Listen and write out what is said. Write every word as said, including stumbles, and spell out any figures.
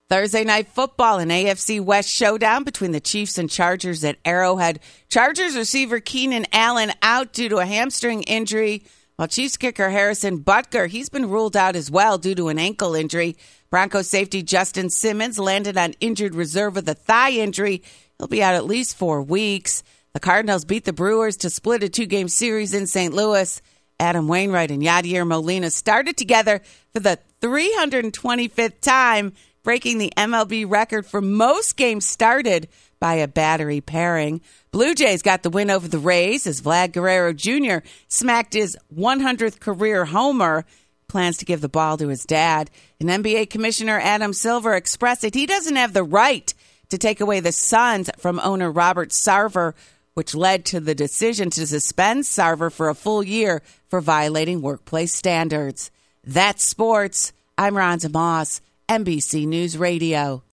Thursday Night Football, an A F C West showdown between the Chiefs and Chargers at Arrowhead. Chargers receiver Keenan Allen out due to a hamstring injury, while Chiefs kicker Harrison Butker, he's been ruled out as well due to an ankle injury. Broncos safety Justin Simmons landed on injured reserve with a thigh injury. He'll be out at least four weeks. The Cardinals beat the Brewers to split a two-game series in Saint Louis. Adam Wainwright and Yadier Molina started together for the three hundred twenty-fifth time, breaking the M L B record for most games started by a battery pairing. Blue Jays got the win over the Rays as Vlad Guerrero Junior smacked his one hundredth career homer. Plans to give the ball to his dad. And N B A Commissioner Adam Silver expressed that he doesn't have the right to take away the Suns from owner Robert Sarver, which led to the decision to suspend Sarver for a full year for violating workplace standards. That's sports. I'm Rhonda Moss, N B C News Radio.